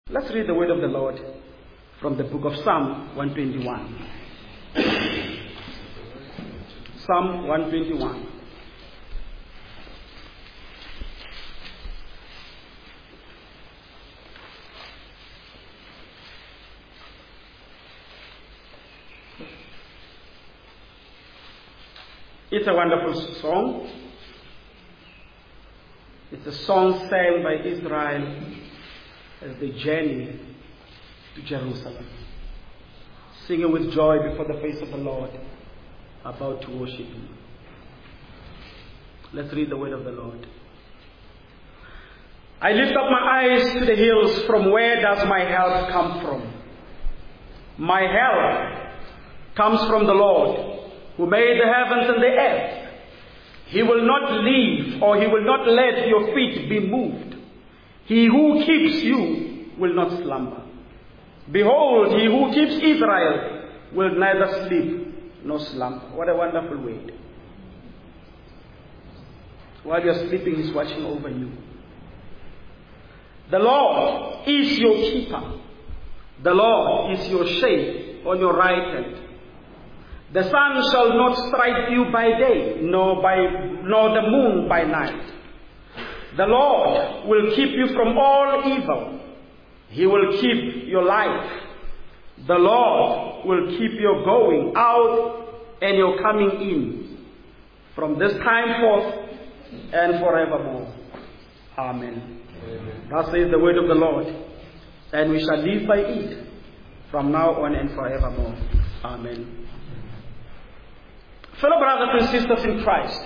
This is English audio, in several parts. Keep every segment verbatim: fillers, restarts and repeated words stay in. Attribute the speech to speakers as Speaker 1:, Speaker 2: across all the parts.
Speaker 1: Let's read the word of the Lord from the book of Psalm one twenty-one. Psalm one twenty-one. It's a wonderful song. It's a song sang by Israel as they journey to Jerusalem, singing with joy before the face of the Lord, about to worship Him. Let's read the word of the Lord. I lift up my eyes to the hills. From where does my help come from? My help comes from the Lord, who made the heavens and the earth. He will not leave, or He will not let your feet be moved. He who keeps you will not slumber. Behold, He who keeps Israel will neither sleep nor slumber. What a wonderful word. While you are sleeping, He's watching over you. The Lord is your keeper. The Lord is your shade on your right hand. The sun shall not strike you by day, nor by nor the moon by night. The Lord will keep you from all evil. He will keep your life. The Lord will keep your going out and your coming in from this time forth and forevermore. Amen. Amen. Thus says the word of the Lord, and we shall live by it from now on and forevermore. Amen. Fellow brothers and sisters in Christ,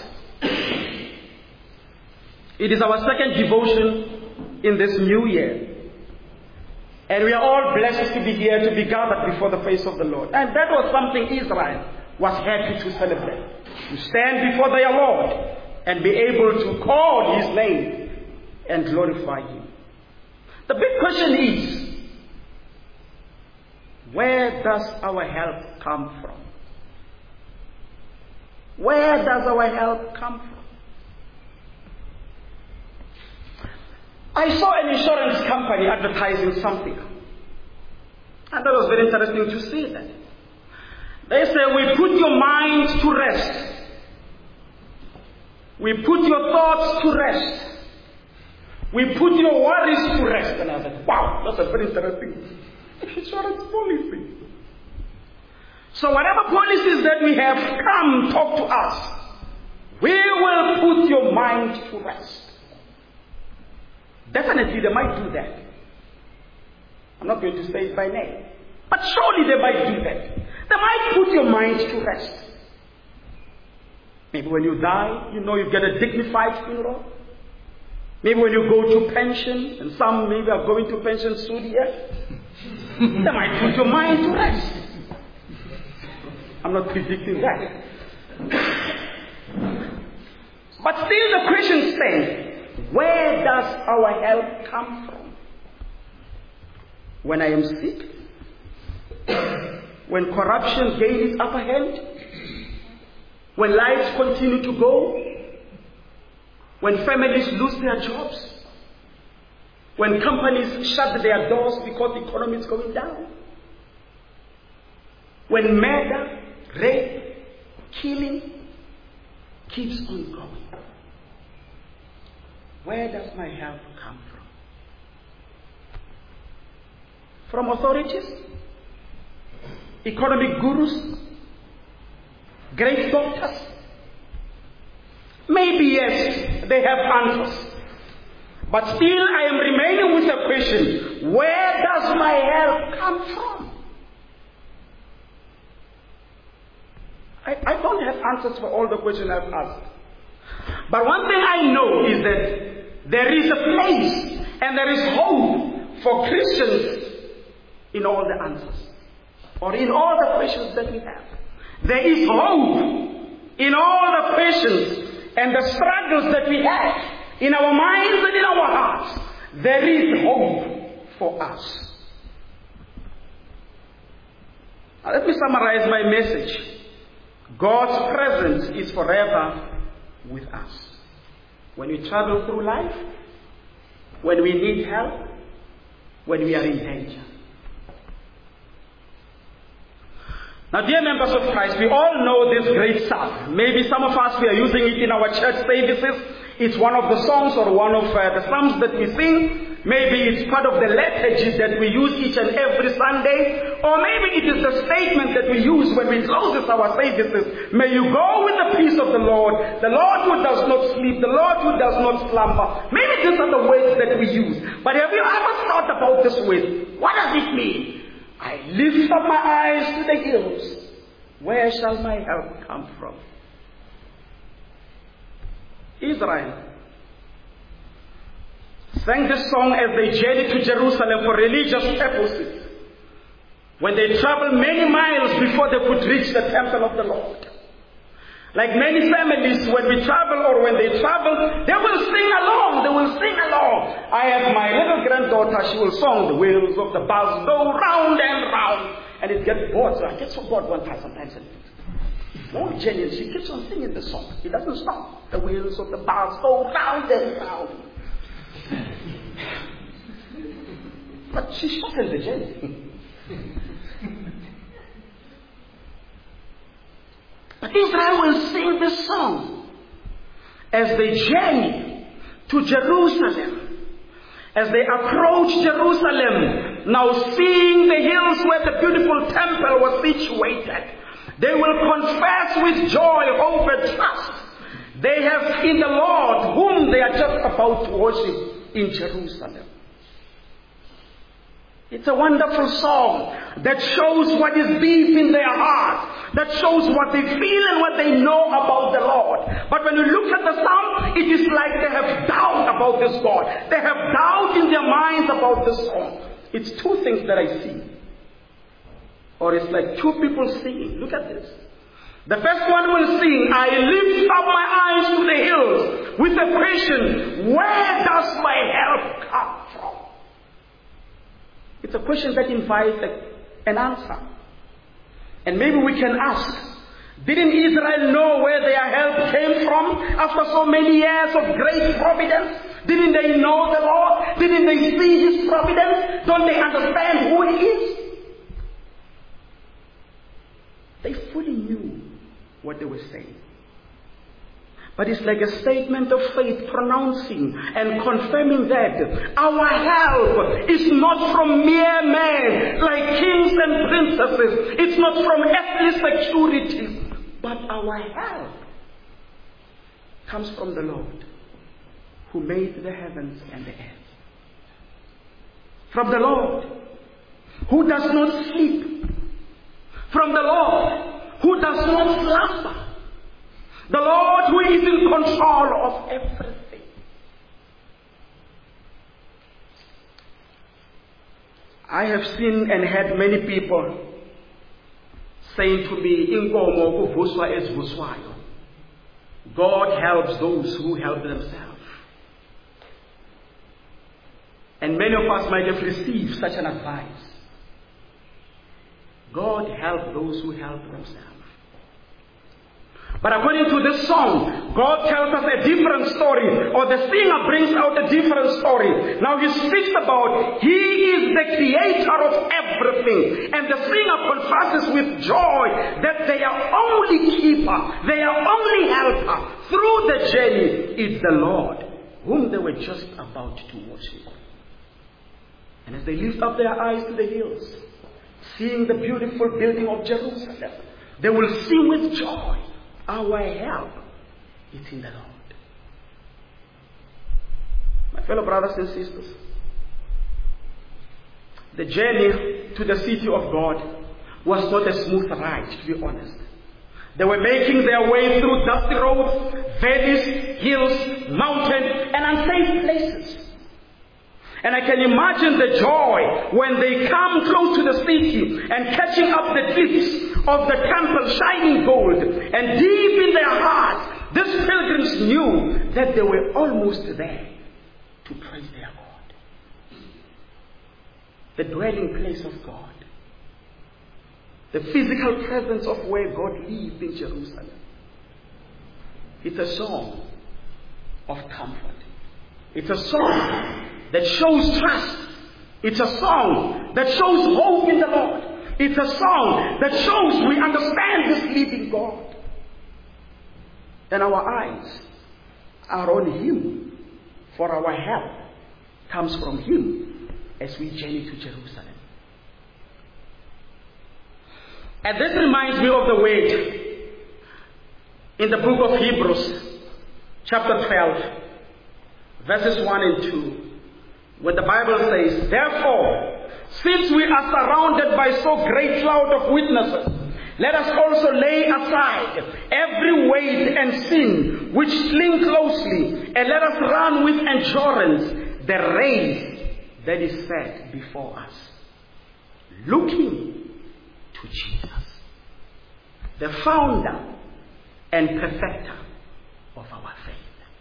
Speaker 1: it is our second devotion in this new year. And we are all blessed to be here, to be gathered before the face of the Lord. And that was something Israel was happy to celebrate. To stand before their Lord and be able to call His name and glorify Him. The big question is, where does our help come from? Where does our help come from? I saw an insurance company advertising something. And that was very interesting to see that. They say, we put your mind to rest. We put your thoughts to rest. We put your worries to rest. And I said, wow, that's a very interesting insurance policy. So whatever policies that we have, come talk to us. We will put your mind to rest. Definitely they might do that. I'm not going to say it by name. But surely they might do that. They might put your mind to rest. Maybe when you die, you know you get a dignified funeral. Maybe when you go to pension, and some maybe are going to pension soon here, they might put your mind to rest. I'm not predicting that. But still the question stands, where does our help come from? When I am sick? When corruption gains its upper hand? When lives continue to go? When families lose their jobs? When companies shut their doors because the economy is going down? When murder, rape, killing keeps on going? Where does my help come from? From authorities? Economic gurus? Great doctors? Maybe yes, they have answers. But still I am remaining with the question, where does my help come from? I, I don't have answers for all the questions I've asked. But one thing I know is that there is a place and there is hope for Christians in all the answers, or in all the questions that we have. There is hope in all the questions and the struggles that we have in our minds and in our hearts. There is hope for us. Now let me summarize my message. God's presence is forever with us. When we travel through life, when we need help, when we are in danger. Now, dear members of Christ, we all know this great psalm. Maybe some of us, we are using it in our church services. It's one of the songs or one of uh, the psalms that we sing. Maybe it's part of the liturgy that we use each and every Sunday. Or maybe it is the statement that we use when we close our services. May you go with the peace of the Lord. The Lord who does not sleep. The Lord who does not slumber. Maybe these are the words that we use. But have you ever thought about this word? What does it mean? I lift up my eyes to the hills. Where shall my help come from? Israel sang this song as they journeyed to Jerusalem for religious purposes, when they traveled many miles before they could reach the temple of the Lord. Like many families, when we travel or when they travel, they will sing along, they will sing along. I have my little granddaughter, she will sing, the wheels of the bus go round and round. And it gets bored, so I get so bored one time sometimes. More genuine, she keeps on singing the song. It doesn't stop. The wheels of the bus go round and round. But she shortened the journey. But Israel will sing this song as they journey to Jerusalem. As they approach Jerusalem, now seeing the hills where the beautiful temple was situated, they will confess with joy, hope, and trust they have in the Lord whom they are just about to worship in Jerusalem. It's a wonderful song that shows what is deep in their heart, that shows what they feel and what they know about the Lord. But when you look at the psalm, it is like they have doubt about this God. They have doubt in their minds about this song. It's two things that I see. Or it's like two people singing. Look at this. The first one will sing, I lift up my eyes to the hills, with the question, where does my help come from? It's a question that invites a, an answer. And maybe we can ask, didn't Israel know where their help came from after so many years of great providence? Didn't they know the Lord? Didn't they see His providence? Don't they understand who He is? They fully knew what they were saying. But it's like a statement of faith pronouncing and confirming that our help is not from mere men like kings and princesses. It's not from earthly security. But our help comes from the Lord who made the heavens and the earth. From the Lord who does not sleep. From the Lord who does not slumber. The Lord who is in control of everything. I have seen and heard many people saying to me, Inkomo kuvuswa ezivuswayo. God helps those who help themselves. And many of us might have received such an advice. God help those who help themselves. But according to this song, God tells us a different story, or the singer brings out a different story. Now he speaks about He is the creator of everything. And the singer confesses with joy that their only keeper, their only helper through the journey is the Lord, whom they were just about to worship. And as they lift up their eyes to the hills, seeing the beautiful building of Jerusalem, they will sing with joy, our help is in the Lord. My fellow brothers and sisters, the journey to the city of God was not a smooth ride, to be honest. They were making their way through dusty roads, valleys, hills, mountains, and unsafe places. And I can imagine the joy when they come close to the city and catching up the cliffs of the temple shining gold. And deep in their hearts, these pilgrims knew that they were almost there to praise their God. The dwelling place of God. The physical presence of where God lived in Jerusalem. It's a song of comfort. It's a song that shows trust It's a song that shows hope in the Lord. It's a song that shows we understand this living God. And our eyes are on Him, for our help comes from Him as we journey to Jerusalem. And this reminds me of the word in the book of Hebrews, chapter twelve, verses one and two, where the Bible says, "Therefore, since we are surrounded by so great cloud of witnesses, let us also lay aside every weight and sin which cling closely, and let us run with endurance the race that is set before us, looking to Jesus, the founder and perfecter of our faith."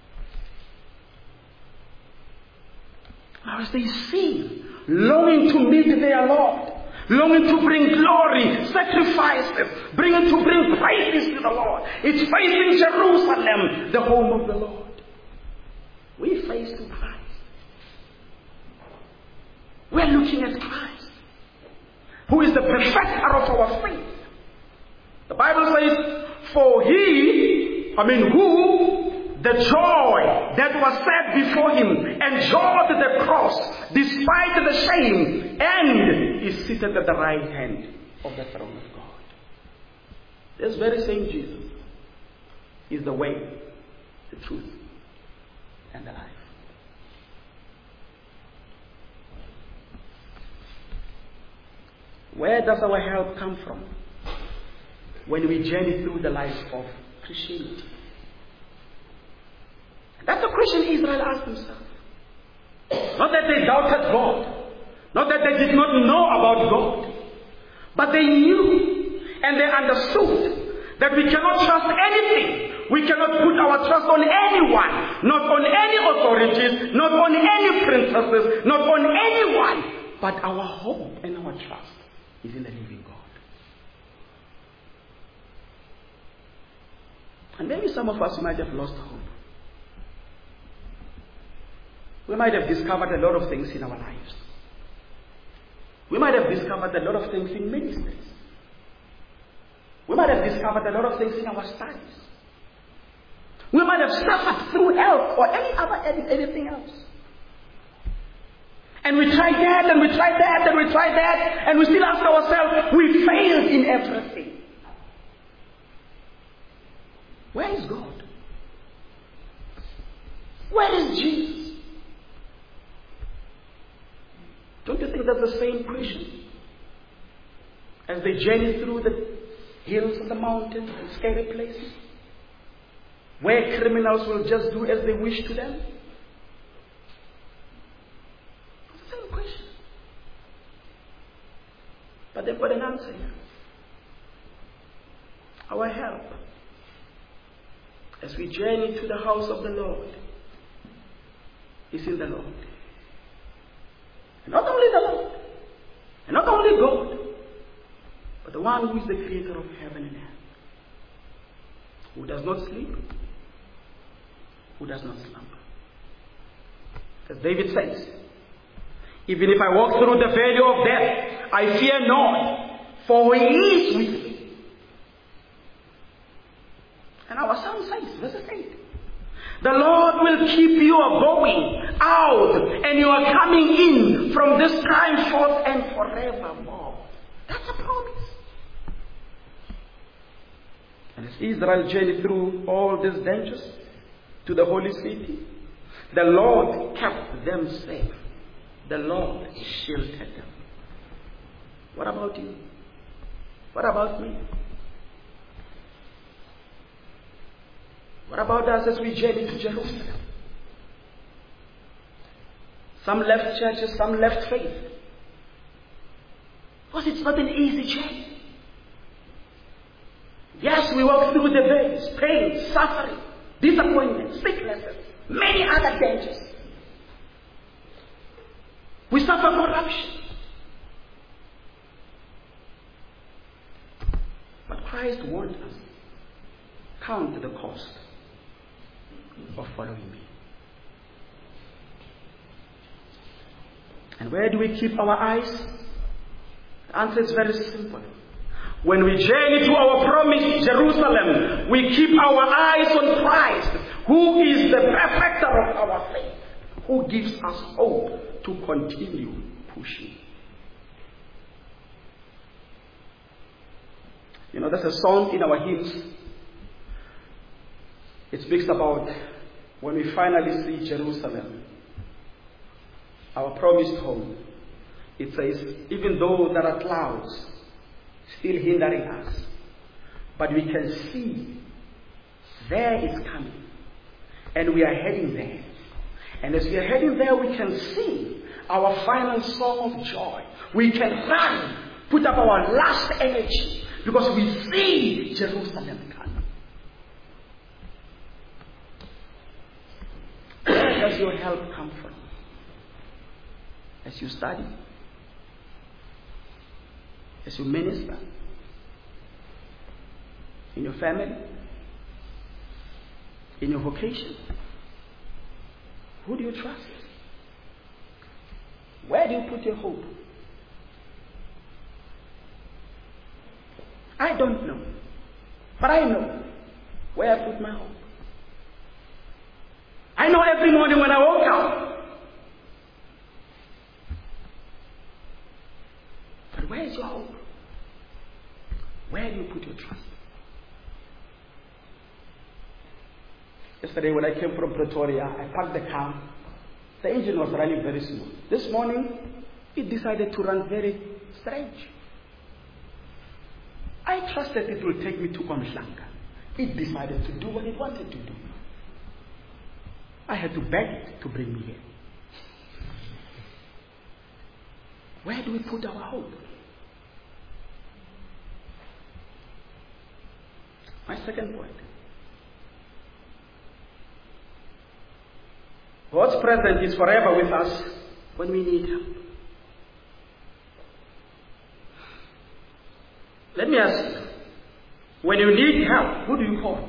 Speaker 1: Now as they sing, longing to meet their Lord, longing to bring glory, sacrifices, bringing to bring praises to the Lord. It's facing Jerusalem, the home of the Lord. We face to Christ. We're looking at Christ, who is the perfecter of our faith. The Bible says, for He, I mean who, the joy that was set before Him, endured the cross, despite the shame, and is seated at the right hand of the throne of God. This very same Jesus is the way, the truth, and the life. Where does our help come from when we journey through the life of Christianity? That's the question Israel asked himself. Not that they doubted God, not that they did not know about God, but they knew and they understood that we cannot trust anything. We cannot put our trust on anyone, not on any authorities, not on any princesses, not on anyone, but our hope and our trust is in the living God. And maybe some of us might have lost hope. We might have discovered a lot of things in our lives. We might have discovered a lot of things in ministries. We might have discovered a lot of things in our studies. We might have suffered through health or any other anything else. And we tried that and we tried that and we tried that, and we still ask ourselves, we failed in everything. Where is God? Where is Jesus? Don't you think that's the same question? As they journey through the hills and the mountains and scary places, where criminals will just do as they wish to them? It's the same question. But they've got an answer here. Our help, as we journey to the house of the Lord, is in the Lord. And not only the Lord, and not only God, but the one who is the creator of heaven and earth, who does not sleep, who does not slumber. As David says, even if I walk through the valley of death, I fear not, for He is with me. And our psalm says, verse eight, the Lord will keep you going out and you are coming in from this time forth and forevermore. That's a promise. And as Israel journeyed through all these dangers to the holy city, the Lord kept them safe. The Lord shielded them. What about you? What about me? What about us as we journey to Jerusalem? Some left churches, some left faith. Because it's not an easy journey. Yes, we walk through the valleys, pain, suffering, disappointment, sicknesses, many other dangers. We suffer corruption. But Christ warned us, count the cost of following me. And where do we keep our eyes? The answer is very simple. When we journey to our promised Jerusalem, we keep our eyes on Christ, who is the perfecter of our faith, who gives us hope to continue pushing. You know, there's a song in our hymns. It speaks about when we finally see Jerusalem, our promised home. It says, even though there are clouds still hindering us, but we can see there it's coming, and we are heading there. And as we are heading there, we can sing our final song of joy. We can run, put up our last energy, because we see Jerusalem coming. Where does your help come from? As you study, as you minister, in your family, in your vocation. Who do you trust? Where do you put your hope? I don't know, but I know where I put my hope. I know every morning when I woke up. But where is your hope? Where do you put your trust? Yesterday when I came from Pretoria, I parked the car. The engine was running very smooth. This morning, it decided to run very strange. I trusted it will take me to Umhlanga. It decided to do what it wanted to do. I had to beg it to bring me here. Where do we put our hope? My second point. God's presence is forever with us when we need help. Let me ask you, when you need help, who do you call?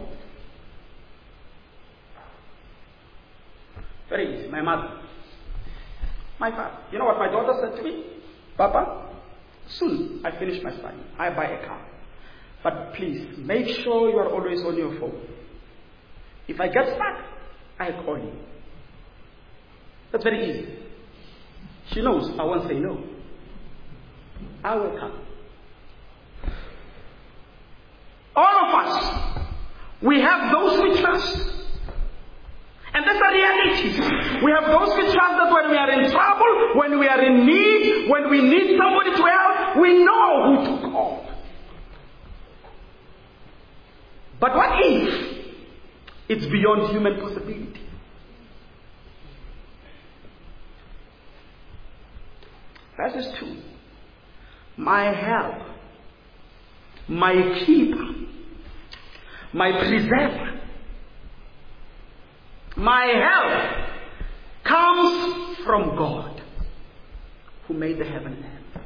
Speaker 1: Very easy, my mother. My father. You know what my daughter said to me? Papa, soon I finish my study. I buy a car. But please, make sure you are always on your phone. If I get stuck, I call you. That's very easy. She knows I won't say no. I will come. All of us, we have those we trust. And that's the reality. We have those we trust that when we are in trouble, when we are in need, when we need somebody to help, we know who to call. But what if it's beyond human possibility? Verses two. My help, my keeper, my preserver, my help comes from God who made the heaven and earth.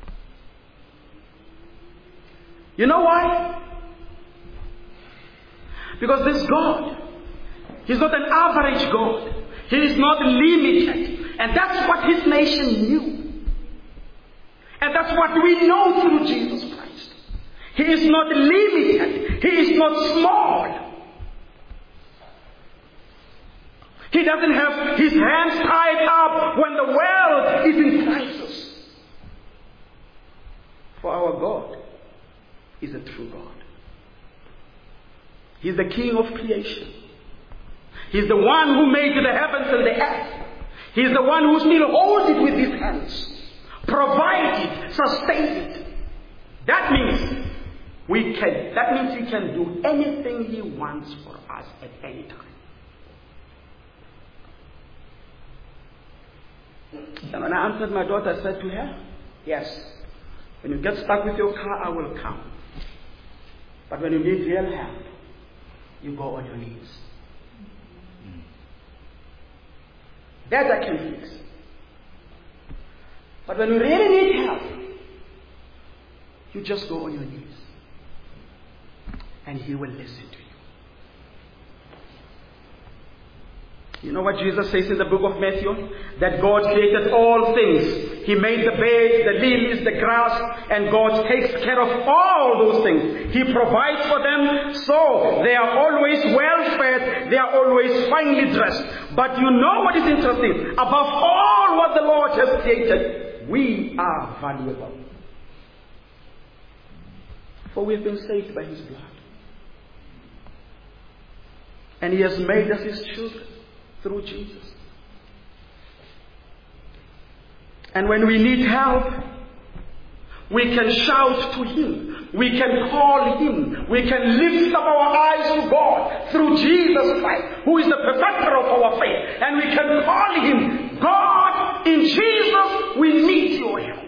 Speaker 1: You know why? Because this God, He's not an average God. He is not limited. And that's what His nation knew. And that's what we know through Jesus Christ. He is not limited. He is not small. He doesn't have his hands tied up when the world is in crisis. For our God is a true God. He's the King of creation. He's the one who made the heavens and the earth. He's the one who still holds it with his hands. Provide it, sustain it. That means we can, that means He can do anything He wants for us at any time. And when I answered my daughter, I said to her, yes, when you get stuck with your car, I will come. But when you need real help, you go on your knees. That I can fix. But when you really need help, you just go on your knees. And He will listen to you. You know what Jesus says in the book of Matthew? That God created all things. He made the birds, the lilies, the grass, and God takes care of all those things. He provides for them, so they are always well fed, they are always finely dressed. But you know what is interesting? Above all what the Lord has created, we are valuable. For we have been saved by His blood. And He has made us His children through Jesus. And when we need help, we can shout to Him. We can call Him. We can lift up our eyes to God through Jesus Christ, who is the perfecter of our faith. And we can call Him, God, in Jesus, we need your help.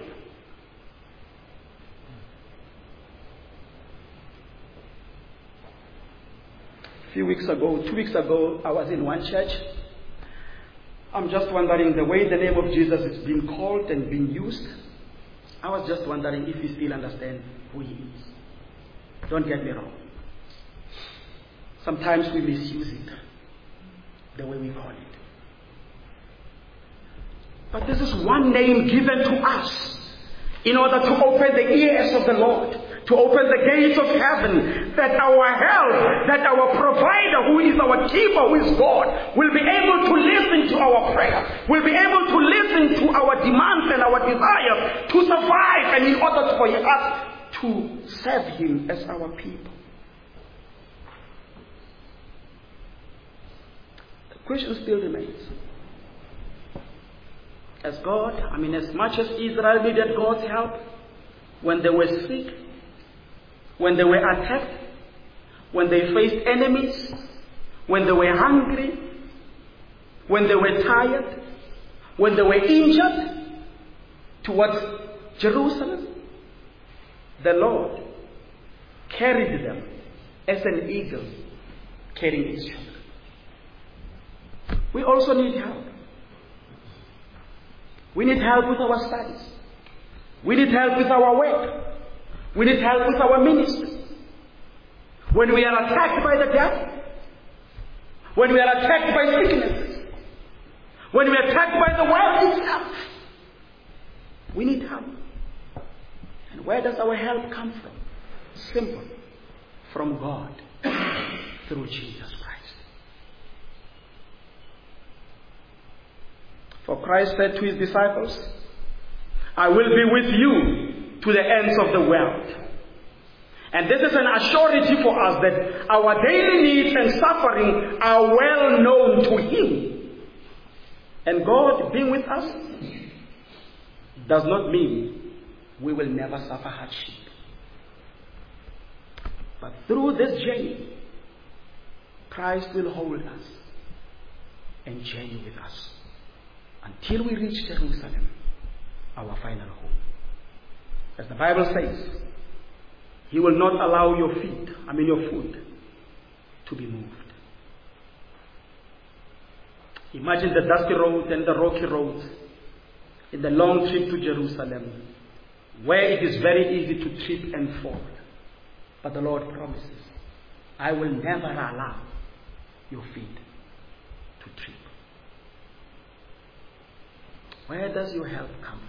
Speaker 1: A few weeks ago, two weeks ago, I was in one church. I'm just wondering the way the name of Jesus is being called and being used. I was just wondering if you still understand who He is. Don't get me wrong. Sometimes we misuse it the way we call it. But this is one name given to us in order to open the ears of the Lord, to open the gates of heaven, that our help, that our provider, who is our keeper, who is God, will be able to listen to our prayer, will be able to listen to our demands and our desires to survive, and in order for us to serve Him as our people. The question still remains. As God, I mean, as much as Israel needed God's help when they were sick, when they were attacked, when they faced enemies, when they were hungry, when they were tired, when they were injured, towards Jerusalem, the Lord carried them as an eagle carrying its children. We also need help. We need help with our studies. We need help with our work. We need help with our ministry. When we are attacked by the devil, when we are attacked by sicknesses, when we are attacked by the world itself, we need help. And where does our help come from? Simple. From God through Jesus Christ. For Christ said to His disciples, I will be with you to the ends of the world. And this is an assurity for us that our daily needs and suffering are well known to Him. And God being with us does not mean we will never suffer hardship. But through this journey, Christ will hold us and journey with us until we reach Jerusalem, our final home. As the Bible says, He will not allow your feet, I mean your foot, to be moved. Imagine the dusty road and the rocky roads in the long trip to Jerusalem, where it is very easy to trip and fall. But the Lord promises, I will never allow your feet to trip. Where does your help come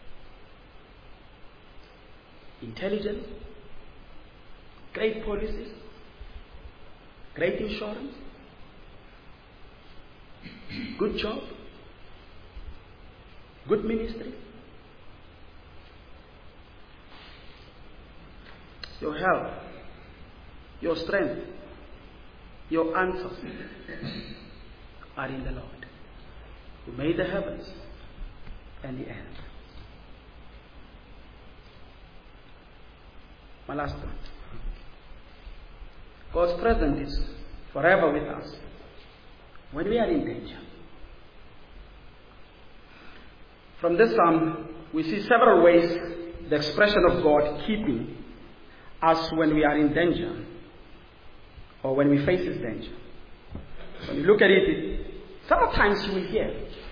Speaker 1: from? Intelligence? Great policies? Great insurance? Good job? Good ministry? Your help, your strength, your answers are in the Lord, who made the heavens and the earth. My last point. God's presence is forever with us when we are in danger. From this psalm, we see several ways the expression of God keeping us when we are in danger or when we face His danger. When you look at it, several times you will hear,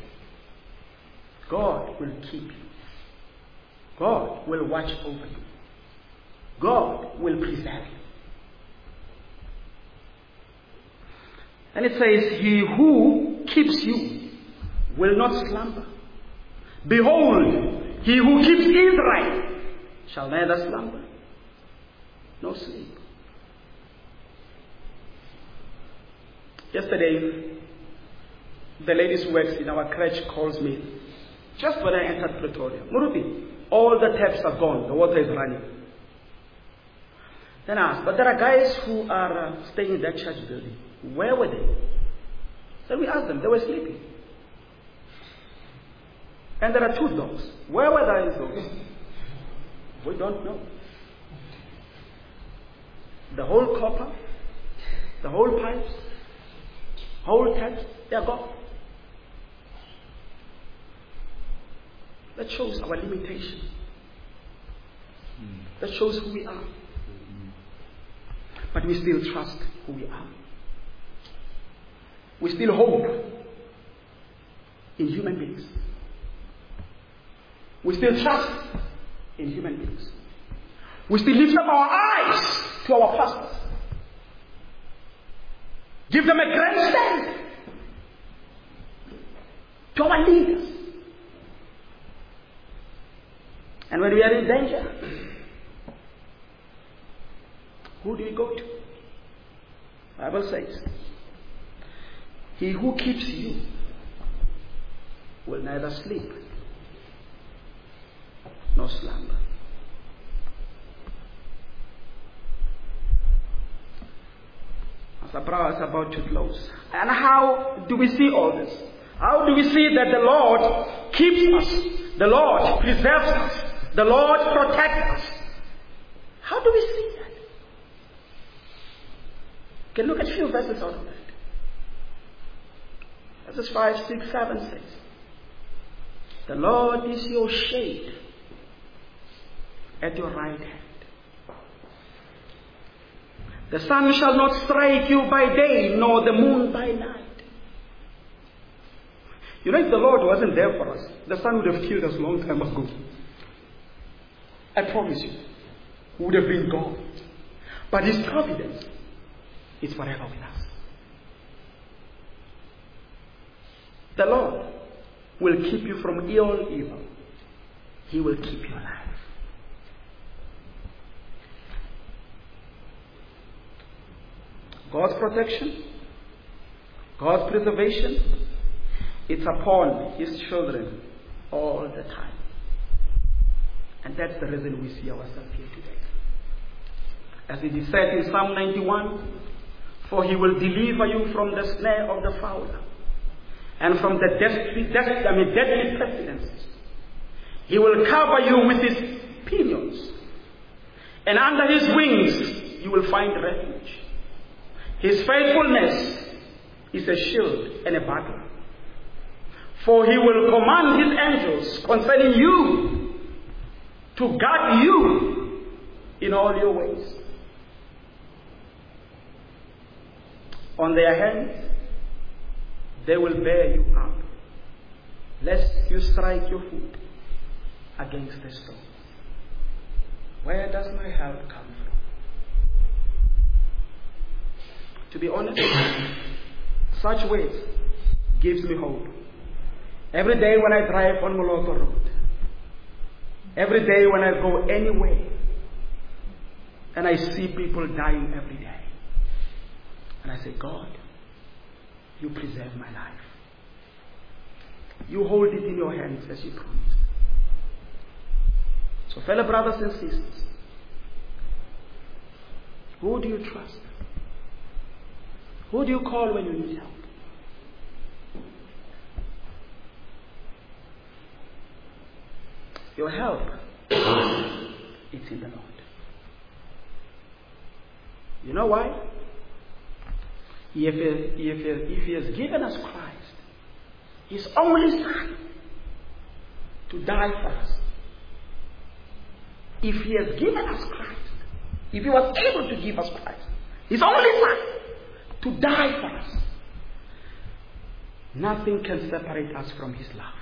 Speaker 1: God will keep you. God will watch over you. God will preserve you. And it says, He who keeps you will not slumber. Behold, he who keeps Israel shall neither slumber nor sleep. Yesterday, the lady who works in our crèche calls me just when I entered Pretoria. Muruti, all the taps are gone. The water is running. Then I asked, but there are guys who are uh, staying in that church building. Where were they? Then we asked them. They were sleeping. And there are two dogs. Where were those dogs? We don't know. The whole copper, the whole pipes, whole taps, they are gone. That shows our limitation. Mm. That shows who we are. Mm. But we still trust who we are. We still hope in human beings. We still trust in human beings. We still lift up our eyes to our pastors. Give them a grand stand. To our leaders. And when we are in danger, who do we go to? The Bible says, he who keeps you will neither sleep nor slumber. As the prayer is about to close. And how do we see all this? How do we see that the Lord keeps us? The Lord preserves us. The Lord protects us. How do we see that? We can look at a few verses out of that. Verses five, six, seven says, the Lord is your shade at your right hand. The sun shall not strike you by day, nor the moon by night. You know, if the Lord wasn't there for us, the sun would have killed us a long time ago. I promise you, we would have been gone. But His providence is forever with us. The Lord will keep you from all evil. He will keep you alive. God's protection, God's preservation, it's upon His children all the time. And that's the reason we see ourselves here today. As it is said in Psalm ninety-one, for He will deliver you from the snare of the fowler and from the deadly, deadly, I mean, deadly pestilences. He will cover you with His pinions, and under His wings you will find refuge. His faithfulness is a shield and a buckler. For He will command His angels concerning you to guard you in all your ways. On their hands they will bear you up, lest you strike your foot against the stone. Where does my help come from? To be honest, such words gives me hope. Every day when I drive on Moloto Road, every day when I go anywhere, and I see people dying every day, and I say, God, you preserve my life. You hold it in your hands as you promised. So fellow brothers and sisters, who do you trust? Who do you call when you need help? Your help is in the Lord. You know why? If he, if, he, if he has given us Christ, His only Son, to die for us. If He has given us Christ, if He was able to give us Christ, His only Son, to die for us, nothing can separate us from His love.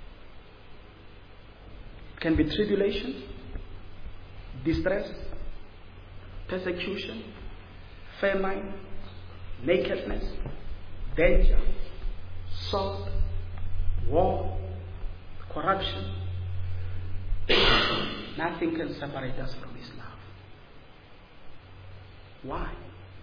Speaker 1: It can be tribulation, distress, persecution, famine, nakedness, danger, sword, war, corruption. Nothing can separate us from His love. Why?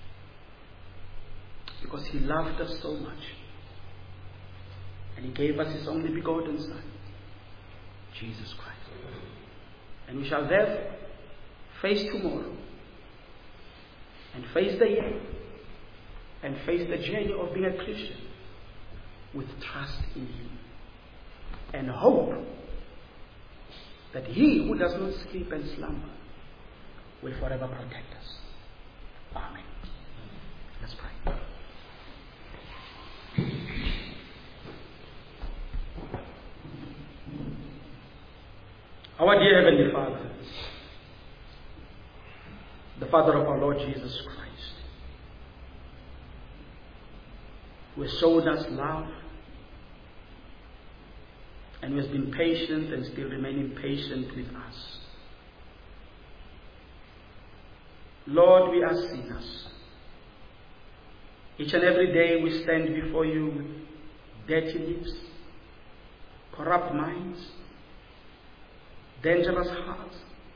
Speaker 1: Because He loved us so much. And He gave us His only begotten Son, Jesus Christ. And we shall therefore face tomorrow, and face the year, and face the journey of being a Christian with trust in Him. And hope that He who does not sleep and slumber will forever protect us. Amen. Let's pray. Our dear Heavenly Father, the Father of our Lord Jesus Christ, who has showed us love and who has been patient and still remaining patient with us. Lord, we are sinners. Each and every day we stand before you with dirty lips, corrupt minds, dangerous hearts,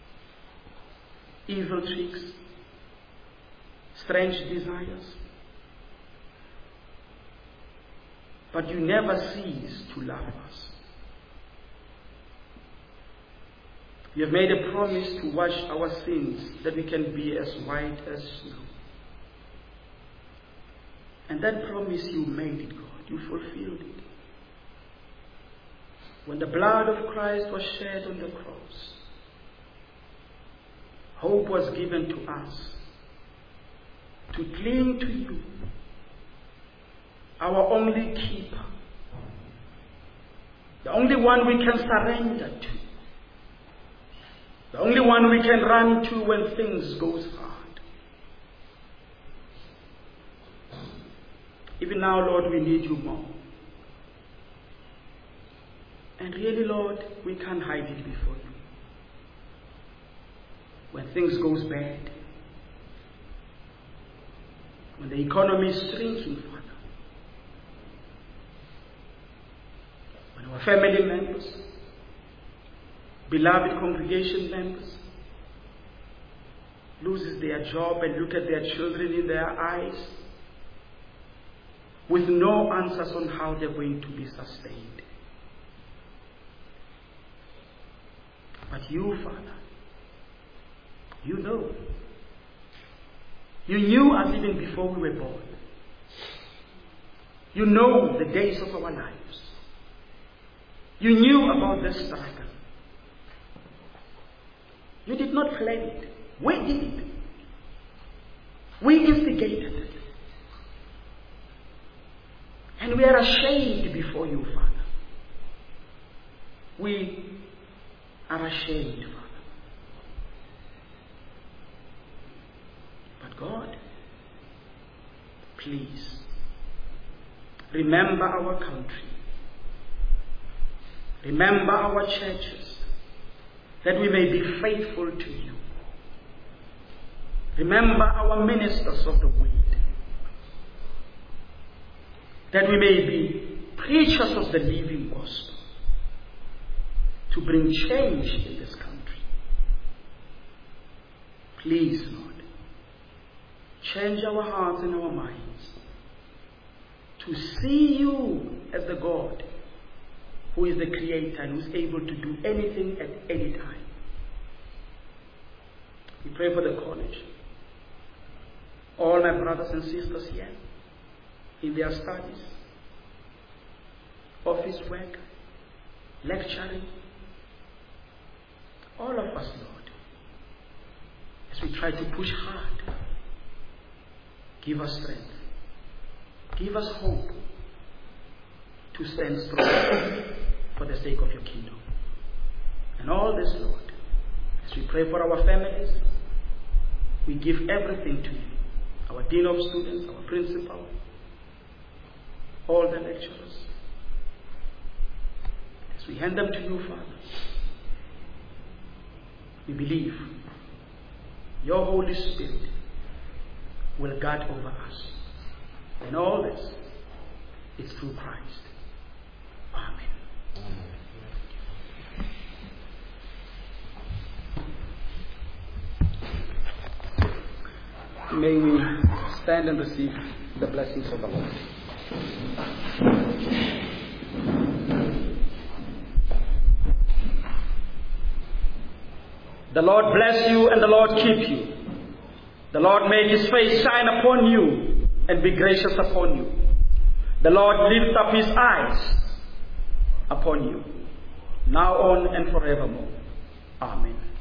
Speaker 1: evil tricks, strange desires. But you never cease to love us. You have made a promise to wash our sins that we can be as white as snow. And that promise you made it, God. You fulfilled it. When the blood of Christ was shed on the cross, hope was given to us to cling to you, our only keeper, the only one we can surrender to, the only one we can run to when things go hard. Even now, Lord, we need you more. And really, Lord, we can't hide it before you. When things goes bad, when the economy is shrinking, Father, when our family members, beloved congregation members, loses their job and look at their children in their eyes with no answers on how they're going to be sustained. But you, Father, you know. You knew us even before we were born. You know the days of our lives. You knew about this struggle. You did not plan it. We did it. We instigated it. And we are ashamed before you, Father. We are ashamed, Father. But God, please, remember our country. Remember our churches, that we may be faithful to you. Remember our ministers of the word, that we may be preachers of the living gospel, to bring change in this country. Please, Lord, change our hearts and our minds to see you as the God who is the creator and who is able to do anything at any time. We pray for the college. All my brothers and sisters here, in their studies, office work, lecturing, all of us, Lord, as we try to push hard, give us strength, give us hope to stand strong for the sake of your kingdom. And all this, Lord, as we pray for our families, we give everything to you. Our dean of students, our principal, all the lecturers. As we hand them to you, Father, we believe your Holy Spirit will guard over us. And all this is through Christ. Amen. May we stand and receive the blessings of the Lord. The Lord bless you and the Lord keep you. The Lord make his face shine upon you and be gracious upon you. The Lord lift up his eyes upon you, now on and forevermore. Amen.